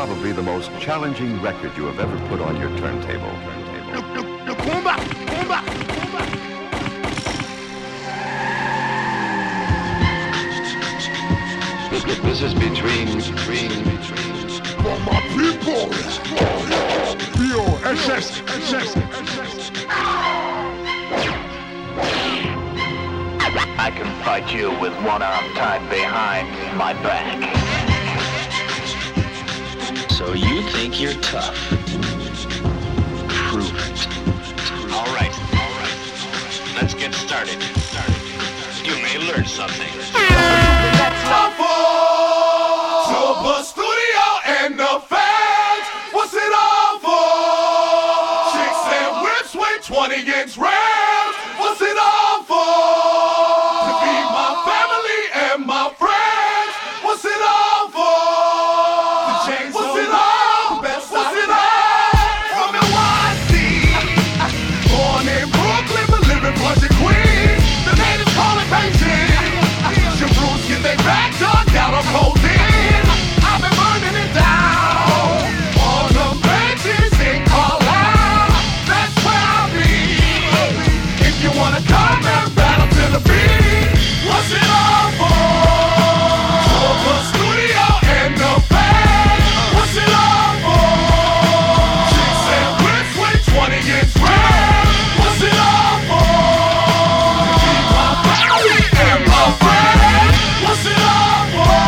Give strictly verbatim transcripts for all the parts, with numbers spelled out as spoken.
probably the most challenging record you have ever put on your turntable. No, no, no, come back, come back, come back. This is between, between, between. For my people. B O S S, S S, S S. I can fight you with one arm tied behind my back. So you think you're tough? Prove it. All right, all right. Let's get started. You may learn something. Silver Studio and the fans. What's it all for? Chicks and whips with twenty inch rims. What's it all for? To be my family and my friends. What's it all for? The chains What's it all? What's it all? From N Y C. Born in Brooklyn, but living Flushing Queens. The natives call it Beijing. Your roots get they back dug down on codeine. I've been burning it down on the benches in Carlisle. That's where I'll be. If you wanna come and battle to the beat, what's it all for? Silver Studio and the band. What's it all for? Chicks and whips with twenty inch rims. What's it all for? To keep my family and my friends. What's it all for?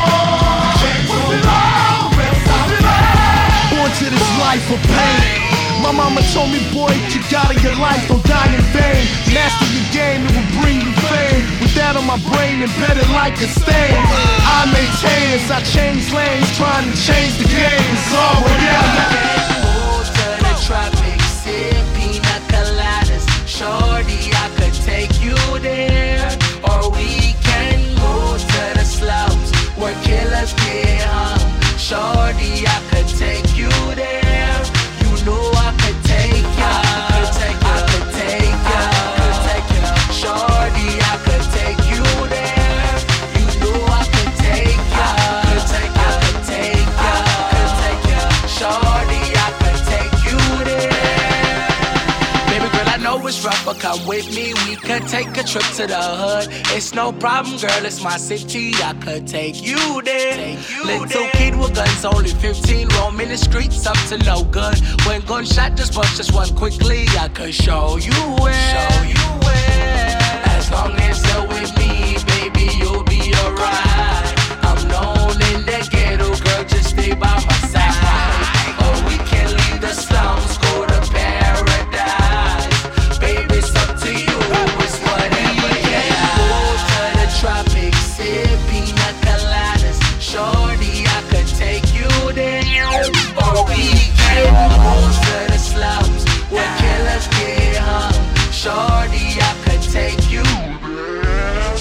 What's it all? What's it all? Born to this life of pain. My mama told me, boy, you gotta your life, don't die in vain. Master your game, it will bring you fame. With that on my brain, embedded like a stain. I maintain as I change lanes, trying to change the game. It's all yeah. Move to the tropics, sip pina coladas. Shorty, I could take you there, or we can move to the slums where killers get hung. Shorty, I could take you there. You know I could take ya. I could take ya. I could take ya. I could take ya. Shorty, I could take you there. You know I could take ya. I could take ya. I could take ya. I could take ya. Shorty, I could take you there. Baby girl, I know it's rough, but come with me. We could take a trip to the hood. It's no problem, girl. It's my city. I could take you there. Take you Little there. Kid with guns, only fifteen, roaming the streets up to no good. When gunshot just bust just one quickly, I could show you where. Show you where. As long as you're with me, baby, you'll be alright. I'm known in the ghetto, girl. Just stay by my side. Or we can leave the slums, go to paradise. Baby, it's up to you. It's whatever you can. Move to the tropics, sip pina coladas. Shorty, I could take you there. Or we can move to the slums where killers get hung. Shorty, I could take you there.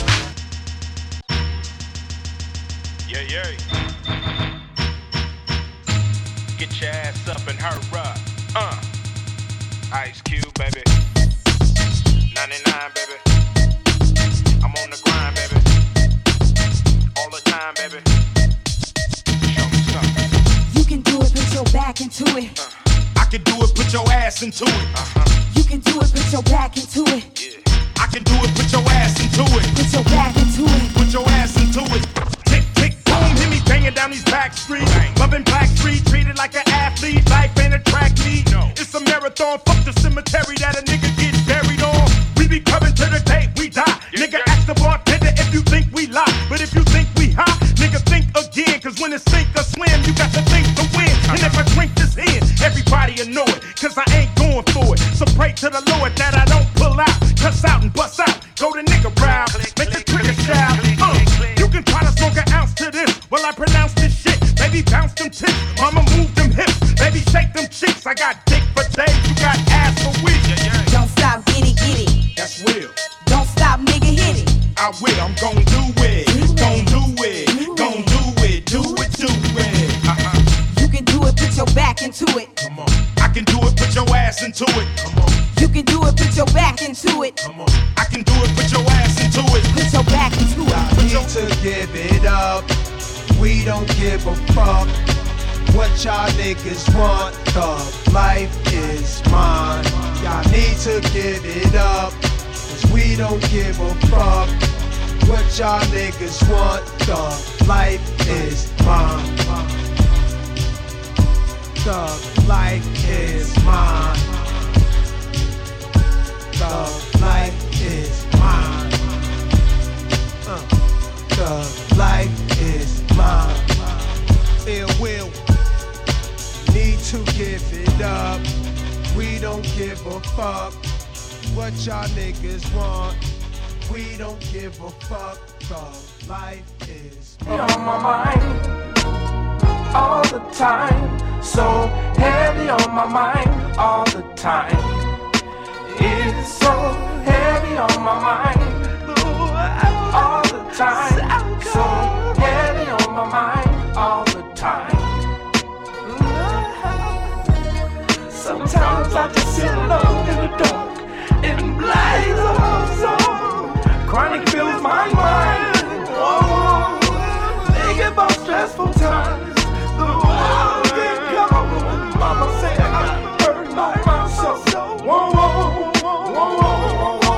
Yeah, yeah. Get your ass up and hurry up. Uh. Ice Cube, baby. ninety-nine, baby. I'm on the grind, baby. All the time, baby. Show me something. You can do it, put your back into it. Uh. I can do it, put your ass into it. Uh-huh. You can do it, put your back into it. Yeah. I can do it, put your ass into it. Put your back into it. Put your ass into it. Tick, tick, boom, hit me banging down these back streets. Loving Black Street, treated like an athlete. Life ain't a track meet. No. It's a marathon, fuck the cemetery that a nigga gets buried on. We be coming to the day we die. Yeah, Nigga, yeah. ask the bartender if you think we lie. But if you think we high, nigga, think again. Cause when it's sink or swim, you got to think to win. And if I drink this in, everybody will know it. Cause I ain't going for it. So pray to the Lord that I don't pull out. Cuss out and bust out. Go to nigga round. Make the trigger shout. Uh, you can try to smoke an ounce to this. Well, I pronounce this shit. Baby, bounce them tips. Mama, move them hips. Baby, shake them cheeks. I got dick for days. You got ass for weeks. Yeah, yeah. Don't stop, get it, get it. That's real. Don't stop, nigga, hit it. I will. I'm gon' do it. Gon' do it. Gon' do it. Do it, do it. Uh-huh. You can do it, put your back into it. Come on. I can do it. Put your ass into it. Come on. You can do it, put your back into it. Come on. I can do it. Put your ass into it. Put your back into it. Need to give it up. We don't give a fuck. what y'all niggas want. Thug life is mine. Y'all need to give it up, cause we don't give a fuck what y'all niggas want. Thug life is mine. Thug life is mine. Thug life is mine. Uh, Thug life is mine. Ill will, need to give it up. We don't give a fuck what y'all niggas want. We don't give a fuck. Thug life is mine. On my mind all the time, so heavy on my mind all the time. It's so heavy on my mind all the time, so heavy on my mind all the time. Sometimes I just sit alone in the dark and blaze a song. Chronic fills my mind. Whoa, think about stressful times. The world get cold. Mama said I hurt my mind so. Whoa, whoa, whoa, whoa, whoa, whoa.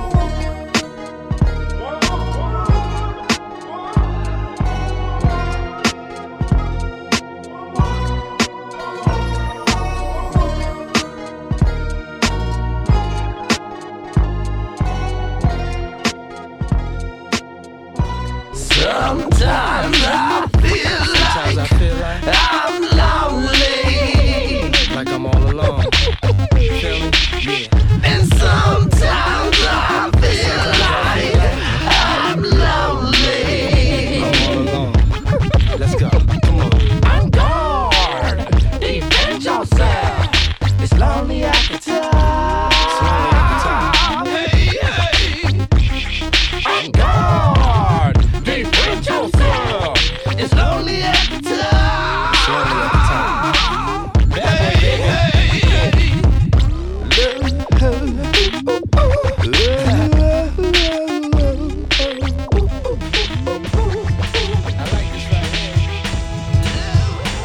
Sometimes I feel like, I feel like I'm lonely, like I'm all alone. You feel me? Yeah. And sometimes I feel like I'm lonely. I'm all alone. Let's go. Come on. I'm guard. Defend yourself. It's lonely at the top. It's lonely at the top. Hey, hey. I'm guard. Defend yourself. It's lonely at the top. It's lonely at the top. Hey, hey, hey. I like this right here.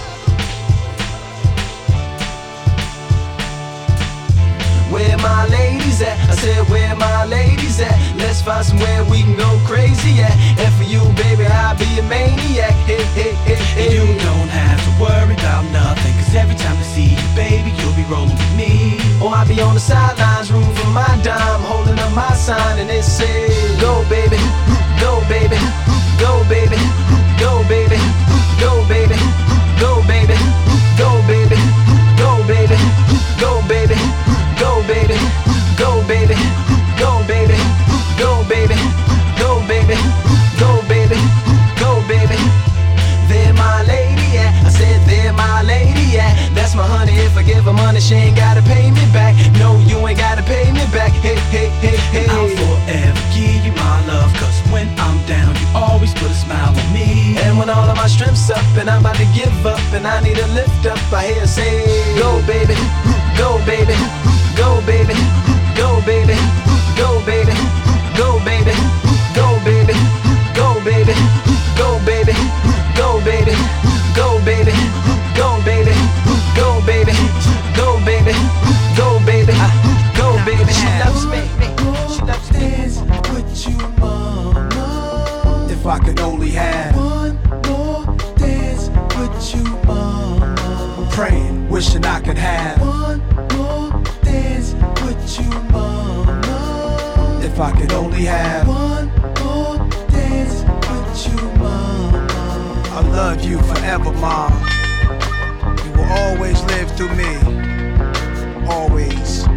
Where my ladies at? I said, where my ladies at? Let's find somewhere we can go crazy at. And for you, baby, I'll be a maniac. Hey, hey, hey, hey. You don't have to worry about nothing, cause every time I see you, baby, you'll be rolling with me. Or I'll be on the sidelines, room for my dime, holding up my sign, and it says, go, baby, go, baby, go, baby, go, baby, go, baby, go, baby, go, baby, go, baby, go, baby, go, baby, go, baby, go, baby, go, baby, go, baby, go, baby, go, baby. They're my lady, yeah. I said they're my lady, yeah. That's my honey. If I give her money, she ain't gotta pay me back. No, you ain't gotta pay me back. Hey, hey, hey, hey. I'll forever give you my love, cause when I'm down, you always put a smile on me. And when all of my strength's up and I'm about to give up and I need a lift up, I hear say, go, baby, go, baby, go, baby, go, baby, go, baby, go, baby, go, baby, go, baby, go, baby, go, baby, go, baby, go, baby, go, baby, go, baby, go, baby, go, baby. She loves me. She loves dance with you, mama. If I could only have one more dance with you, mama. praying, wishing I could have One more dance with you, mama. if I could only have One more dance with you, mama. I love you forever, mom. You will always live through me. Always.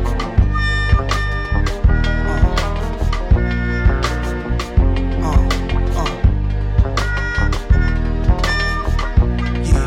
Uh. Uh. Uh. Yeah.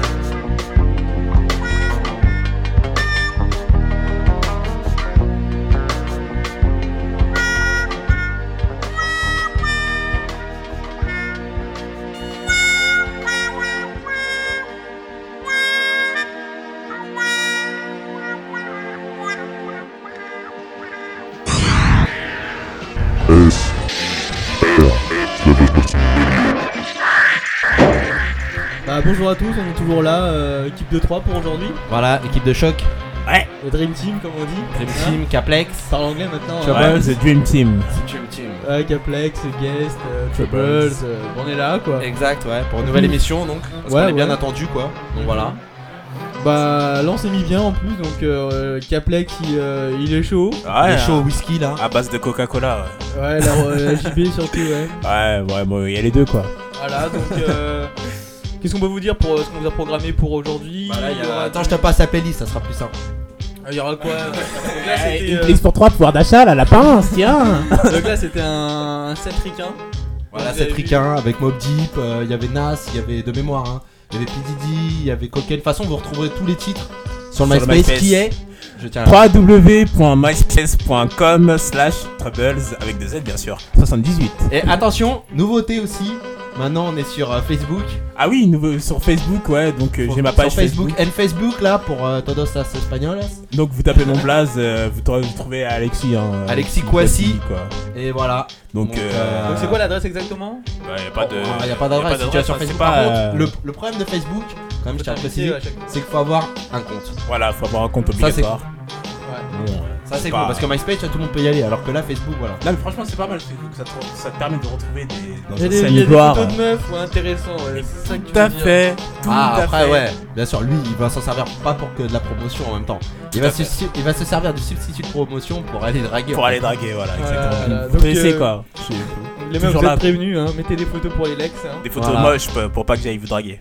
Bah bonjour à tous, on est toujours là, euh, équipe de trois pour aujourd'hui. Voilà, équipe de choc. Ouais. Le Dream Team comme on dit. Dream Team, Caplex. Parle anglais maintenant. Troubles, the Dream Team. C'est Dream Team. Ouais, Caplex, Guest, euh, Troubles, euh, on est là quoi. Exact, ouais, pour une nouvelle émission donc. Parce Ouais, qu'on est bien ouais. attendu quoi. Donc voilà. Bah là on s'est mis bien en plus, donc euh, Caplex il, euh, il est chaud. Ouais, Il est chaud au whisky là. à base de Coca-Cola. Ouais, Ouais, la, la J B surtout, ouais. ouais, ouais, bon, il y a les deux quoi. Voilà, donc euh, qu'est-ce qu'on peut vous dire pour euh, ce qu'on vous a programmé pour aujourd'hui? Voilà, il y a- aura- Attends, je te passe la playlist, ça sera plus simple. Ah, il y aura quoi? Donc là c'était, Une euh, playlist pour trois, pouvoir d'achat, la lapin, tiens. donc là, c'était un, un set ricain. Voilà, Vous avez c'est vu- Ricain avec Mob Deep, euh, il y avait Nas, il y avait de mémoire, hein. Il y avait P. Diddy, il y avait Cocaine. De toute façon, vous retrouverez tous les titres sur le Sur le MySpace MySpace. qui est. Je tiens à... w w w point myspace point com slash troubles avec deux Z bien sûr. soixante-dix-huit. Et attention, nouveauté aussi. Maintenant, on est sur euh, Facebook. Ah oui, nouveau sur Facebook, ouais, donc euh, j'ai ma Sur page Facebook. Facebook. En Facebook là pour euh, Todos las Españolas. Donc vous tapez mon blaze, euh, vous, trou- vous trouvez Alexis. Hein, Alexis Kouassi, Kouassi. quoi. Et voilà. Donc, Donc, euh, euh, Donc c'est quoi l'adresse exactement? bah, y a pas de. Il n'y a pas d'adresse. Si tu vas sur hein, Facebook, c'est par pas, contre, euh, le, le problème de Facebook, quand même, je tiens à préciser, à chaque fois. c'est qu'il faut avoir un compte. Voilà, faut avoir un compte Ça, c'est obligatoire. Ouais. Bon, Ça, c'est pas- cool parce que MySpace, tout le monde peut y aller, alors que là, Facebook, voilà. Là, mais franchement, c'est pas mal Facebook, ça te, ça te permet de retrouver des. Dans Il y a un des, scène il y a des gloire. photos de meufs ouais, intéressants, ouais, c'est ça que tu Tout à veux dire. fait. Tout Ah, à après, fait. ouais, bien sûr, lui, il va s'en servir pas pour que de la promotion en même temps. Il va, se, il va se servir du substitut de promotion pour aller draguer. Pour en aller fait. draguer, voilà, Voilà, exactement. voilà. Vous Donc, connaissez euh, quoi. Je- Les meufs, toujours vous là. êtes prévenus, hein, mettez des photos pour les Lex. Hein. Des photos Voilà. moches pour, pour pas que j'aille vous draguer.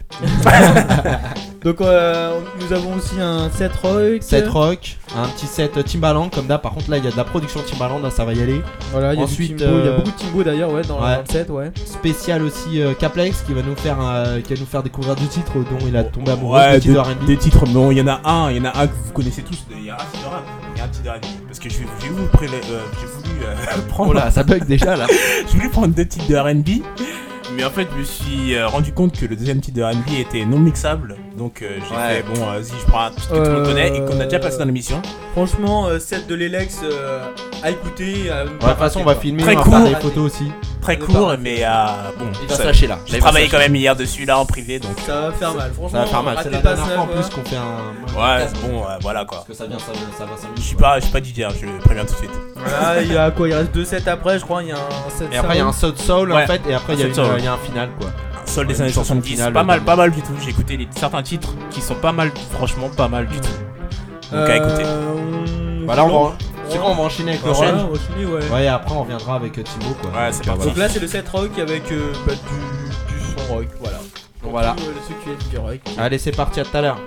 Donc euh, nous avons aussi un set rock. Set rock, un petit set Timbaland comme d'hab. Par contre, là, il y a de la production Timbaland, là, ça va y aller. Voilà, il y a Ensuite, du Timbo, il y a euh, beaucoup de Timbo d'ailleurs, ouais, dans, ouais. dans le set, ouais. Spécial aussi euh, Caplex qui va nous faire un- qui va nous faire découvrir deux titres dont il a tombé amoureux. Ouais, deux titres des, de R and B. des titres, bon, il y en a un, il y en a un que vous connaissez tous. Il y a un titre de rap, il y a un titre de R and B. Parce que j'ai j'ai voulu, pré- euh, j'ai voulu euh, prendre. Oh là, ça bug déjà là. J'ai voulu prendre deux titres de R and B. Mais en fait, je me suis euh, rendu compte que le deuxième titre de R and B était non mixable. Donc euh, j'ai Ouais. fait, bon, vas-y, je prends un titre que tout le monde Euh, connaît et qu'on a déjà passé dans l'émission. Franchement, euh, set de l'Elex euh, à écouter. à ne Ouais, de pas toute façon, on va rater, filmer, Très on va faire court. des photos aussi. Très On est court, pas- mais euh, bon. Il va ça- se lâcher là. J'ai Là, il va travaillé se quand lâcher. même hier dessus, là, en privé. Donc quoi. Ça va faire mal, franchement. Ça va faire mal. C'est ratez la pas dernière ça, fois en quoi. plus qu'on fait un. ouais, bon, euh, voilà quoi. Parce que ça vient, ça, ça va cinq minutes. Je suis quoi. pas, je suis pas D J, hein, je préviens tout de suite. Voilà, il y a quoi? Il reste deux sets après, je crois. Il y a un set. Et après, il y a un Soul Soul en Ouais. fait, et après, il y, a Un une- Soul Soul. il y a un final quoi. Sol Ouais, des années une chanson soixante-dix, finale, pas mal, dernier. pas mal du tout. J'ai écouté les, certains titres qui sont pas mal, franchement pas mal du tout. Donc à écouter. on... Voilà, on va. Ouais. C'est quoi, on va enchaîner avec le Ouais, rock. on va enchaîner, ouais. Ouais, et après, on reviendra avec euh, Thibaut quoi. Ouais, c'est Donc, euh, parti. Donc là, c'est le set rock avec euh, bah, du, du son rock, voilà. Donc, voilà. Pour tous, euh, ceux qui aiment du rock. Allez, c'est parti, à tout à l'heure.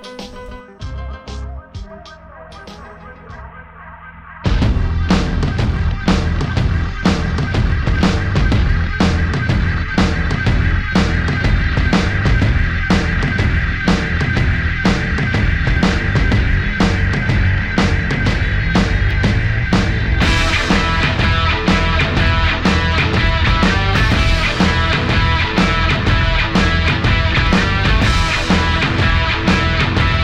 Hey!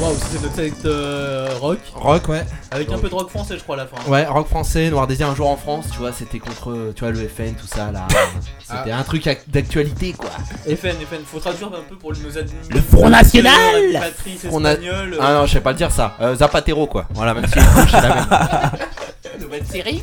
Waouh, c'est notre set euh, rock. Rock, ouais. Avec un peu de rock français, je crois, à la fin. Ouais, rock français, Noir Désir un jour en France, tu vois, c'était contre, tu vois, le F N, tout ça là. C'était Ah. un truc ac- d'actualité, quoi. F N, F N, faut traduire un peu pour nos admis. Le Front National Patrice On a- espagnole. Ah non, je sais pas le dire ça. Euh, Zapatero, quoi. Voilà, même si les couches, c'est la même. Nouvelle série.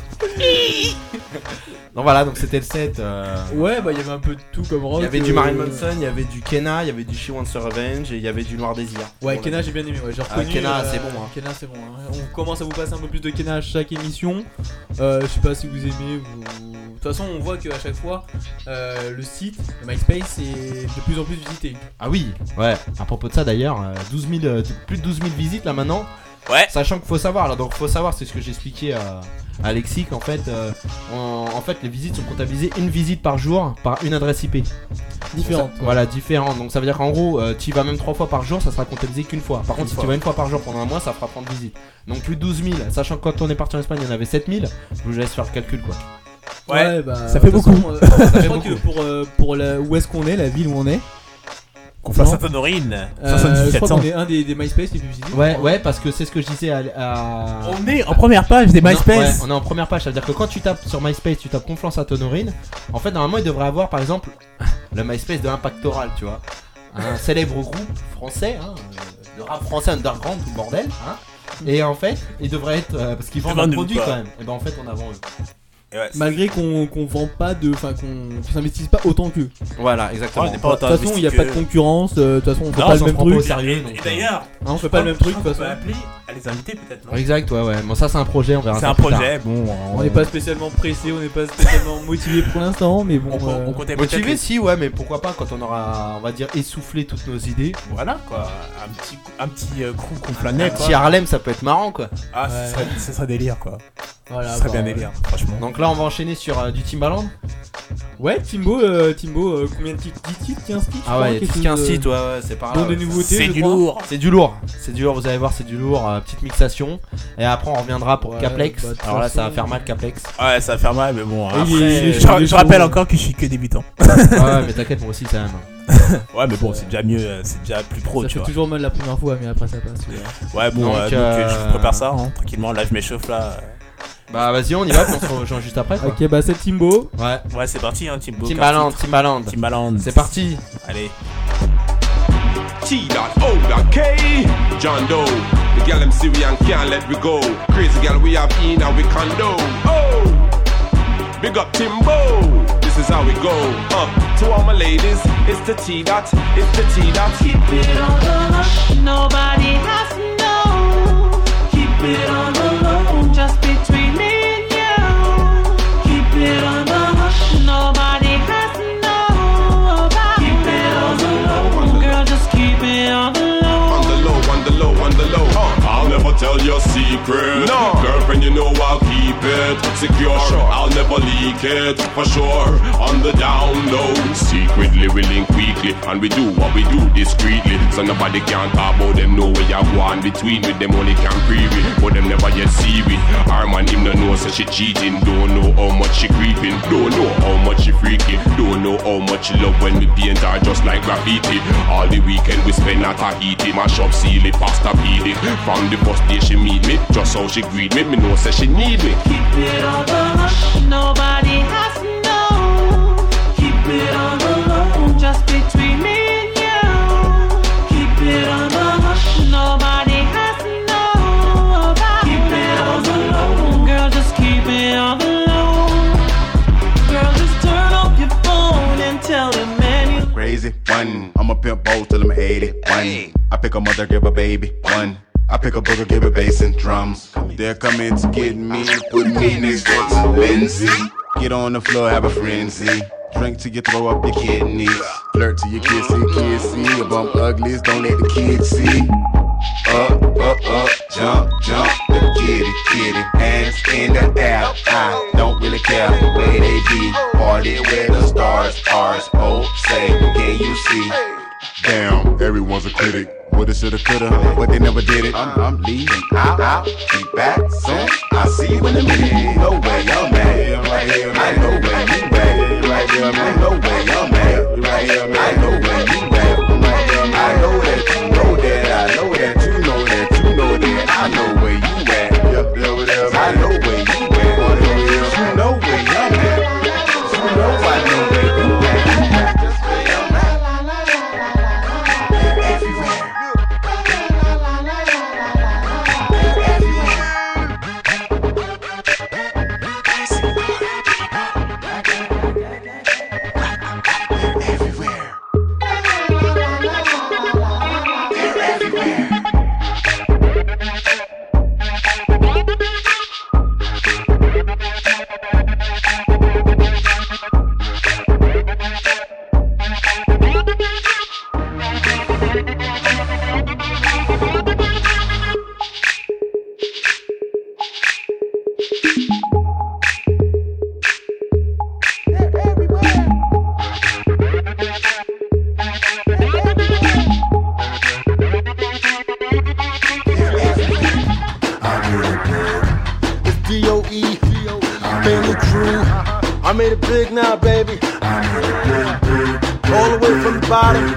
Donc voilà, donc c'était le set. euh, Ouais, bah il y avait un peu de tout comme rock. Il y avait du euh, Marilyn Manson, il y avait du Kenna, il y avait du She Wants a Revenge et il y avait du Noir Désir. Ouais, Bon, Kenna, là. j'ai bien aimé. Ouais, j'ai Ah, reconnu. Kenna, euh, c'est bon. Hein. Kenna, c'est bon. Hein. On commence à vous passer un peu plus de Kenna à chaque émission. Euh, je sais pas si vous aimez. Vous... De toute façon, on voit qu'à chaque fois, euh, le site, le MySpace, est de plus en plus visité. Ah oui, ouais. À propos de ça d'ailleurs, euh, douze mille, euh, plus de douze mille visites là maintenant. Ouais. Sachant qu'il faut savoir, là, donc faut savoir, c'est ce que j'expliquais à, à Alexis, qu'en fait, euh, en, en fait, les visites sont comptabilisées une visite par jour par une adresse I P. Différente. Ça- voilà, différente. Donc ça veut dire qu'en gros, euh, tu y vas même trois fois par jour, ça sera comptabilisé qu'une fois. Par contre, si fois. tu vas une fois par jour pendant un mois, ça fera trente visites. Donc plus de douze mille, sachant que quand on est parti en Espagne, il y en avait sept mille. Je vous laisse faire le calcul, quoi. Ouais, bah, ça fait de toute beaucoup. façon, euh, Ça je fait crois que beaucoup. pour, euh, pour la, où est-ce qu'on est, la ville où on est. Conflans-Sainte-Honorine, Euh, soixante-dix-sept je crois cents. qu'on est un des, des MySpace les plus visités. Ouais, ouais, parce que c'est ce que je disais à. à- On est en première page des Non, MySpace. ouais, on est en première page, ça veut dire que quand tu tapes sur MySpace, tu tapes Conflans-Sainte-Honorine. En fait, normalement, il devrait avoir par exemple le MySpace de Impactoral, tu vois. Un célèbre groupe français, hein, euh, de rap français underground, tout le bordel. Hein. Et en fait, il devrait être. euh, parce qu'ils vendent un Vendez-vous produit pas. quand même. Et ben en fait, on a vendu. Et ouais, c'est- Malgré qu'on qu'on vend pas de. Enfin, qu'on qu'on s'investisse pas autant qu'eux. Voilà, exactement. Ouais, on n'est De pas toute autant façon, il n'y a investi pas de que- concurrence. euh, De toute façon, on fait Non, pas ça le même se prend pas au truc. sérieux. Et, donc, et euh, d'ailleurs, Hein, on fait pas le même truc de on toute peut façon. appeler à les inviter peut-être. non Exact, ouais, ouais. Bon, ça, c'est un projet, on verra C'est ça un plus tard. projet, bon. On n'est pas spécialement pressé, on n'est pas spécialement motivé pour l'instant, mais bon. On, euh, on comptait peut-être Motivé, les- si, ouais, mais pourquoi pas quand on aura, on va dire, essoufflé toutes nos idées. Voilà quoi, un petit, un petit euh, crew qu'on Un planait quoi. petit Harlem, ça peut être marrant, quoi. Ah, Ouais. ce serait, ce serait délire quoi. Voilà, ce serait bah, bien ouais. délire, franchement. Donc là, on va enchaîner sur euh, du Timbaland. Ouais, Timbo, euh, Timbo euh, combien de titres dix titres, quinze titres je Ah crois, ouais, quelque plus qu'un chose, site, euh, ouais, ouais, c'est par dont là. de ouais. nouveautés, C'est je du crois. lourd. C'est du lourd, c'est du lourd, vous allez voir, c'est du lourd, euh, petite mixation. Et après, on reviendra pour Ouais, Caplex. bah, de toute Alors là, ça va façon- faire mal, Caplex. Ouais, ça va faire mal, mais bon. Et Après, il est- il est je, chaud, il est je rappelle chaud. encore que je suis que débutant. Ouais, mais t'inquiète, moi aussi, ça même. Ouais, mais bon, c'est déjà mieux, euh, c'est déjà plus pro, Ça tu fait vois. toujours mal la première fois, mais après ça passe. ouais. Ouais, bon, Donc, euh, donc, euh, euh, je prépare ça hein, tranquillement. Là, je m'échauffe là. Bah, vas-y, on y va, puis on se rejoint juste après, quoi. Ok, bah c'est Timbo. Ouais. Ouais, c'est parti, hein, Timbo. Timbaland, Timbaland. Timbaland. C'est parti. Allez. T dot O dot K. John Doe. The gal them Syrian can't let we go. Crazy gal we have in our condo. Oh, big up Timbo. This is how we go. Uh, to all my ladies, it's the T dot, it's the T dot. Keep it on the hush, nobody has to know. Keep it on the low, just between me and you. Keep it on the hush, nobody has to know about. Keep it on the low, girl, just keep it on the low. On the low, on the low, on the low. Uh, I'll never tell your secret. No, girlfriend, you know I'll keep it secure. Sure. I'll never leak it for sure. On the down low, secretly we link weekly, and we do what we do discreetly. So nobody can talk about them. Know where you go on between with them. Only can preview, but them never yet see we. Our man him no know so she cheating. Don't know how much she creeping. Don't know how much she freaking. Don't know how much she love when we paint her just like graffiti. All the weekend we spend at Tahiti. Mash up, seal it, pasta peeling. From the first day she meet me, just how she greet me, me know say she need me. Keep it on the hush, nobody has to know. Keep it on the low, just between me and you. Keep it on the hush, nobody has to know about. Keep it on the low, girl, just keep it on the low. Girl, just turn off your phone and tell the man you Crazy one, I'm a pimp both till I'm eighty. One, I pick a mother, give a baby. One, I pick a booger, give a bass and drums. They're coming to get me, put me next door to Lindsay. Get on the floor, have a frenzy. Drink till you throw up your kidneys. Flirt till your kids see, kids see. You bump uglies, don't let the kids see. Up, up, up, jump, jump, the kitty, kitty. Hands in the air, I don't really care where they be. Party where the stars are. Oh, say, can you see? Damn, everyone's a critic. Woulda, shoulda, coulda, but they never did it. I'm, I'm leaving out, out, be back soon. I'll see you in a minute. No way, I'm mad. Right here, I know where you at. Right here, I know where I'm at. Right here, I know where you at. Right here, I know that you know that. I know that you know made it big now, baby. All the way from the bottom.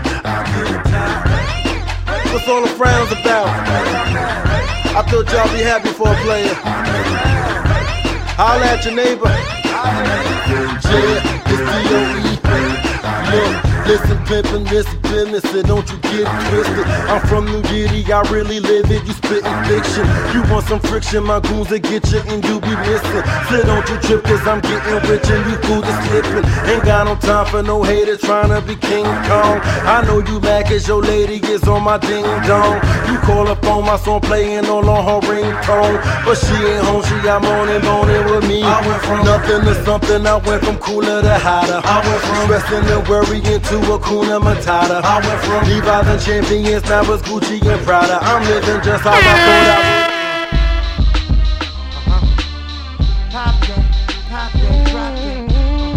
What's all the frowns about? I thought y'all be happy for a player. Holla at your neighbor. Yeah, it's D O E. Look, listen, pimpin', listen, business, and don't you get it twisted. I'm from New Jersey, I really live it, you spittin' fiction. You want some friction, my goons will get you and you be missing. So don't you trip, cause I'm getting rich and you fools are slippin'. Ain't got no time for no hater tryna be King Kong. I know you mad cause your lady is on my ding dong. You call up on my song playing all on her ringtone, but she ain't home, she got moaning, moaning with me. I went from nothing to something, I went from cooler to hotter. I went from stressing and worrying to Hakuna Matata. I went from Levi's and champions, now it's Gucci and Prada. I'm living just how I thought I would. Pop that, pop that, drop that.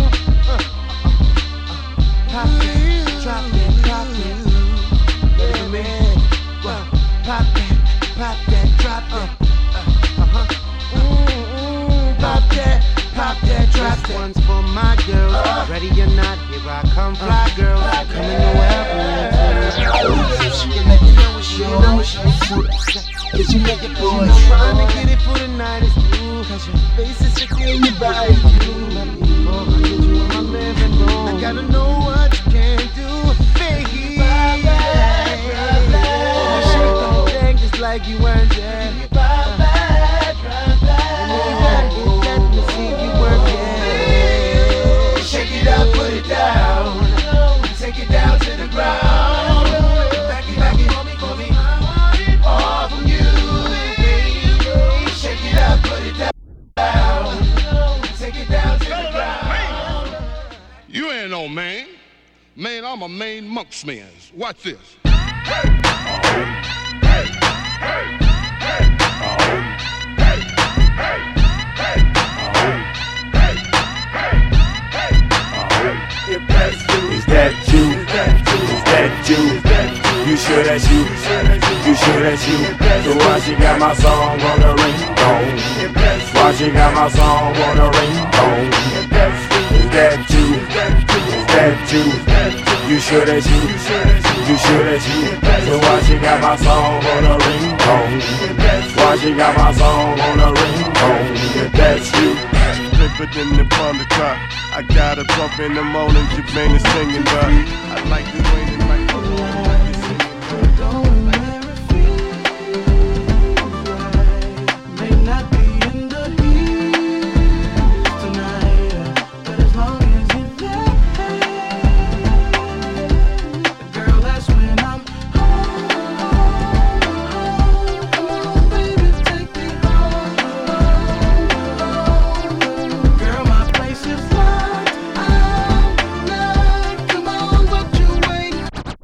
Pop that, drop that, drop that. Yeah, man. Pop that, pop that, drop that. Pop that, pop that, drop that. This one's for my girls. Ready or not, here I come, fly girls. Coming to wherever. You make it know it's you, know it's you. Cause you make it boy. Trying to get it for the night is through. Cause your face is sick and your body is blue. Oh, I get you in my living room. I gotta know what you can do, baby. You shake on thing just like you weren't there. Shake it up, put it down. Take it down to the ground. Back it, back it, for me, for me. All from you, baby. Shake it up, put it down. Take it down to the ground. You ain't no man. Man, I'm a Maine monksman. Watch this. Is that you? Is that you? You sure that's you? You sure that's you? So why she got my song on the ringtone? Why she got my song on the ringtone? Is that you? Is that you? You sure that's you? You sure that's you? So why she got my song on the ringtone? Why she got my song on the ringtone? If that's you. Flipper than the the car. I got a pump in the morning, Jermaine is singing, but I like the way they like May not be in the heat tonight, but as long as you're there, girl, that's when I'm home. Come on, baby, take me home. Girl, my place is locked. I'm not. Come on, what you waiting?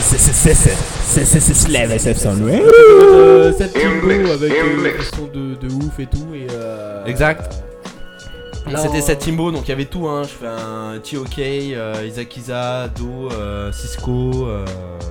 c'est c'est c'est c'est c'est c'est c'est Slave S F Soundwave. Euh, cette Timbo avec euh, des sons de, de ouf et tout et euh, Exact. Là, C'était on- cette Timbo, donc il y avait tout, hein. Je fais un T O K, euh, Isakiza, Do, euh, Cisco, euh,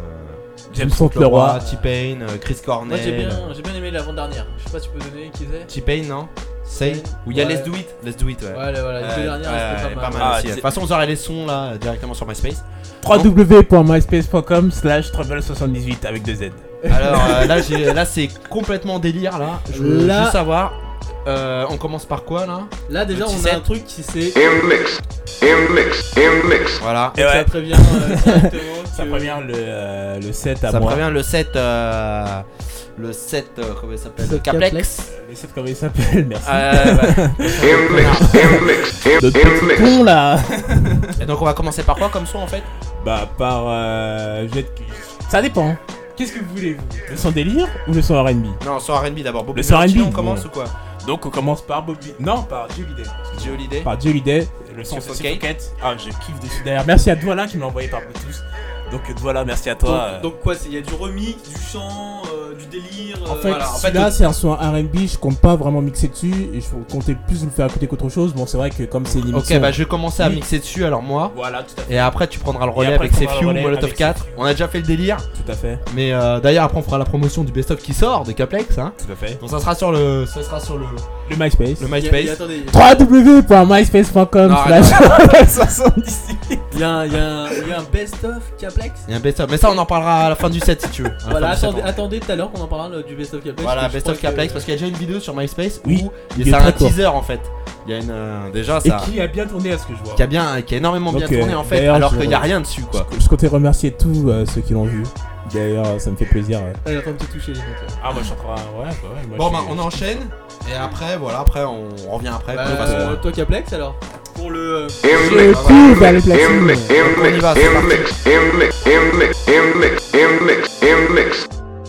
James Font Leroy, T-Pain, euh, Chris Cornell. Moi j'ai bien, j'ai bien aimé l'avant-dernière. Je sais pas si tu peux donner qui c'est. T-Pain, non Say Ou il y a Ouais. Let's Do It Let's Do It, ouais. Ouais, là, voilà, les deux dernières, ouais, c'était pas pas mal. mal Ah, aussi. De c'est- toute façon, vous aurez les sons là directement sur MySpace. w w w point myspace point com slash treble soixante-dix-huit avec deux Z. Alors euh, là, j'ai, là c'est complètement délire là. Je veux Là- juste savoir. Euh, on commence par quoi là Là déjà Le on dix-sept. a un truc qui c'est. Inmix, Inmix, Inmix. Voilà. Et Ça ouais, prévient euh, directement ça que- prévient le, euh, le set à Ça moi. prévient le set. Euh, le set. Euh, comment il s'appelle Set Caplex. Caplex. Le set comment il s'appelle, merci. Euh, bah, Inmix, Inmix, Le petit con là. Et donc on va commencer par quoi comme son en fait Bah par euh, je vais te- ça dépend. Qu'est-ce que vous voulez vous Le son délire ou le son R and B? Non, son R and B d'abord. Bobby Le son R and B, Marley, on commence bon. ou quoi Donc on commence par Bobby. Non, par Joe Holiday. Joe Holiday. Par Joe Holiday. Le son c'est Suffocate. Suffocate. Ah, je kiffe dessus d'ailleurs. Merci à Douala qui me l'a envoyé par Bluetooth. Donc voilà, merci à toi. Donc, euh. donc quoi, c'est- il y a du remix, du chant, euh, du délire. En euh, fait, voilà. celui-là, c'est un son R and B, je compte pas vraiment mixer dessus, et je comptais plus le faire écouter qu'autre chose. Bon, c'est vrai que comme c'est une émission... Ok, bah je vais commencer à Oui. mixer dessus alors moi. Voilà, tout à fait. Et après tu prendras le Et relais après, avec tu prendras Sefiu, le relais Molotov avec quatre. Sefiu. On a déjà fait le délire. Tout à fait. Mais euh, d'ailleurs après on fera la promotion du best-of qui sort de Caplex, hein. Tout à fait. Donc ça sera sur le, ça sera sur le, Le MySpace. le Il y a- il y a- MySpace. attendez, w w w point myspace point com Non, slash soixante-dix-huit. il y a un, il y a un, il y a un best-of Caplex. Il y a un best-of, mais ça on en parlera à la fin du set si tu veux. À la Voilà, fin du set, attendez, on- attendez tout à l'heure qu'on en parlera le- du best-of Caplex. Voilà, parce que je best-of crois Caplex que- parce qu'il y a déjà une vidéo sur MySpace Oui, où il c'est est un très court. teaser en fait. Il y a une euh, déjà Et ça qui a bien tourné à ce que je vois. qui a bien qui a énormément bien Donc, euh, tourné en fait d'ailleurs, alors je- qu'il y a rien dessus quoi. Je comptais remercier tous euh, ceux qui l'ont vu. D'ailleurs, ça me fait plaisir. ouais. Elle est en train de te toucher les notes. là. Ah, moi je suis en train. Ouais, bah ouais. Moi, Bon je bah suis- on enchaîne et après voilà après on revient après. Bah, de toute façon, euh, hein. toi Caplex alors pour le. euh, Inmix, Tout dans les platines. Inmix, On y va, c'est parti. Inmix, Inmix, Inmix, Inmix, Inmix, Inmix.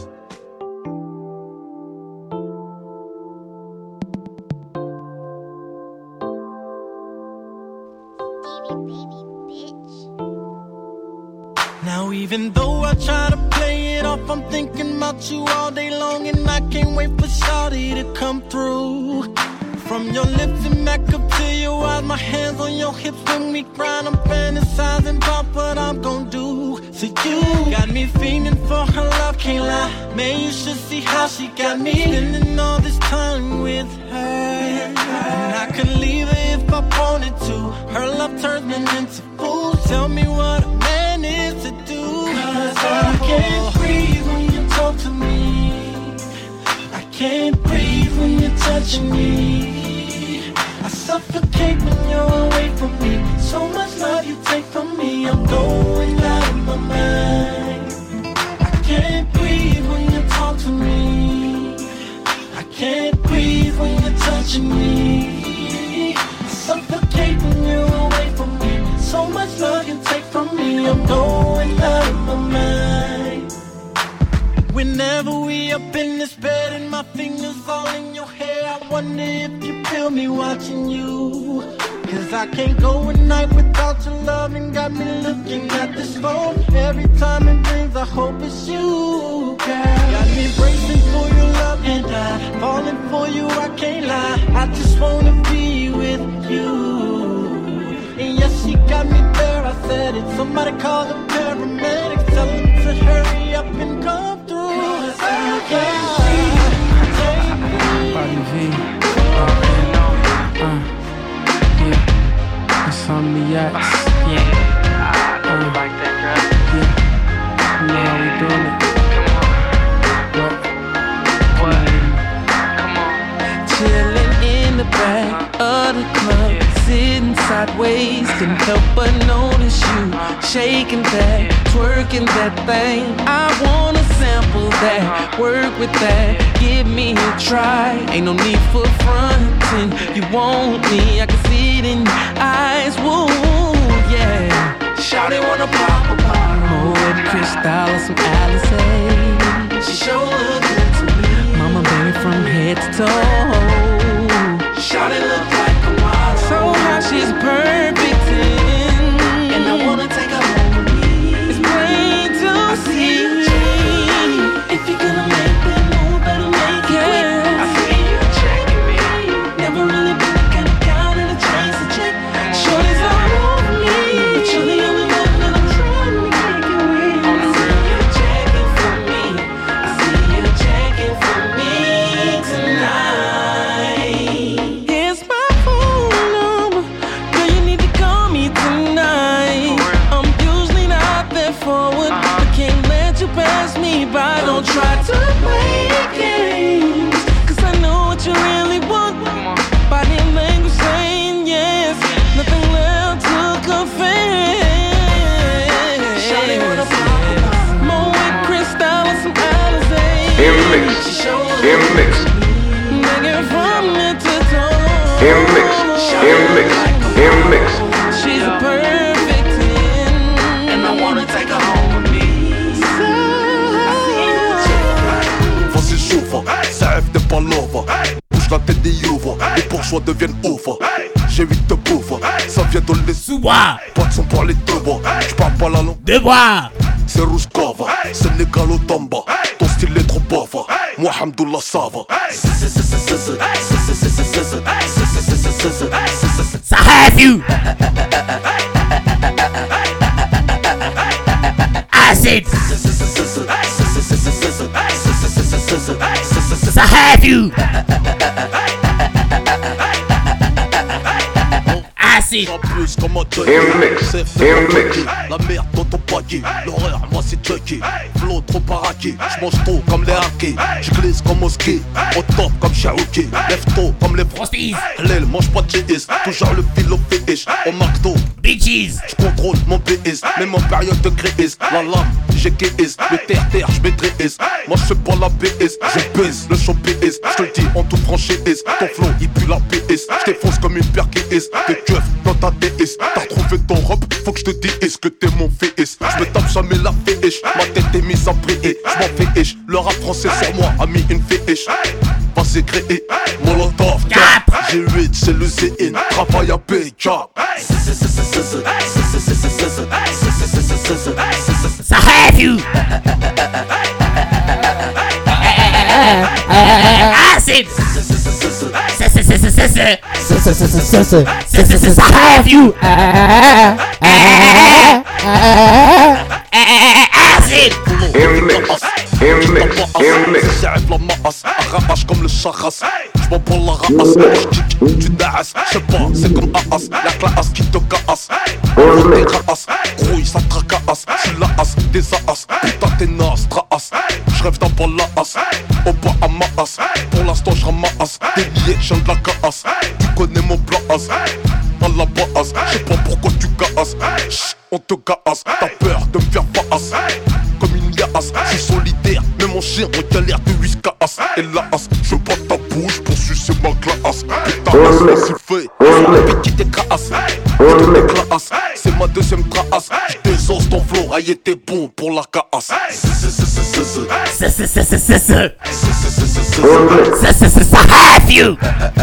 Now even though I try to play it off, I'm thinking about you all day long, and I can't wait for Shawty to come through. From your lips and back up to your eyes, my hands on your hips when we grind. I'm fantasizing about what I'm gon' do. So you got me feeling for her love, can't lie. Man, you should see how she got me spending all this time with her. And I could leave her if I wanted to. Her love turns me into fool. Tell me what a man is to do. Cause I can't breathe when you talk to me. I can't breathe when you're touching me. I suffocate when you're away from me. So much love you take from me, I'm going out of my mind. I can't breathe when you talk to me. I can't breathe when you're touching me. I suffocate when you're away from me. So much love you take from me, I'm going out of my mind. Whenever we up in this bed and my fingers all in your hair, I wonder if you feel me watching you. Cause I can't go a night without your love, and got me looking at this phone. Every time it rings, I hope it's you, girl. Got me bracing for your love, and I'm falling for you, I can't lie. I just wanna be with you. And yes, she got me there, I said it. Somebody call the paramedics, tell them to hurry up and come through. Cause I can't breathe, take me. Party V. Uh, uh, yeah. Insomniacs. Yeah. Uh, like that dress. Yeah. You know how we doing it. What? What? Come on. Chilling in the back of the club, sitting sideways, couldn't help but notice you shaking that, twerking that thing. I wanna sample that, work with that, give me a try. Ain't no need for fronting. You want me, I can see it in your eyes. Woo, yeah. Shawty wanna pop a bottle, more Cristal or some Alizé. She sure look good to me. Mama baby from head to toe. Shawty look like a model. So how she's perfect in, and I wanna take her home with me. It's plain to see games. Cause I know what you really want. Body language saying yes. Nothing left to confess. More with Cristal and some Alizé. In mix. In mix. Nigga from it to toe. In mix. In mix. In mix. She's a perfect ten. And I wanna take her home with me. Vas-y j'ouvre, ça F n'est pas l'ouvre. Bouge la tête des ouvres, les bourgeois deviennent ouvres. J'ai huit de pauvres, ça vient de les sous-bois. Pas de son pour les deux bois, j'parle pas la langue de bois. C'est Rouskova, Sénégal au Tamba. Ton style est trop pauvre, moi Hamdoullah ça va. Ça have you. Acid. Ça have you. Acid. In mix. In mix. La merde dans ton paquet, l'horreur, moi c'est Chucky. Flow trop paraqué, j'mange trop comme les hackers. J'glisse comme mosquée, au top comme Shaouki. Lève tôt comme les frosties. L'aile mange pas de G S, toujours le fil au P H. Au McDo, bitches. J'contrôle mon P S, même en période de crise. La lame, j'ai K S, le terre-terre, j'maîtrise. Moi j'fais pas la B S, je baisse le show P S. J'te le dis en toute franchise, ton flow il pue la P S. J't'effonce comme une paire K S, des keufs dans ta D S. T'as retrouvé ton robe, faut que j'te dise que t'es mon fils. J'me tape jamais la fiche, ma tête est mise à prier. J'm'en fiche, le rap français sur moi a mis une fiche. Passé créé, Molotov quatre. G huit c'est le Z N, travail à P K. Ça have you. Acid. Ça have you. Acid. In mix. In mix. In mix. J'arrive la masse, arrache comme le charras. J'm'en prends la race, j'kick, tu naas. J'sais pas, c'est comme Aas, la classe qui te casse. Des raas, grouille, ça tracasse. Si la as, des as, putain t'es naze, traas. J'rêve d'un bal la as, au bas à ma as. Pour l'instant j'ramasse, des billets, j'viens de la casse. Tu connais mon place, dans la base. J'sais pas pourquoi tu casses, chut, on te casse. T'as peur de me faire face, comme une liasse. J'suis solidaire, mais mon chien en galère de whiskas. Et la as, je bats ta bouche pour sucer ma glace. Putain, laisse-moi fait, la petite est crasse. Petite classe, c'est ma deuxième trace. J'désosse ton flow, aïe t'es bon pour la casse. Ça have you.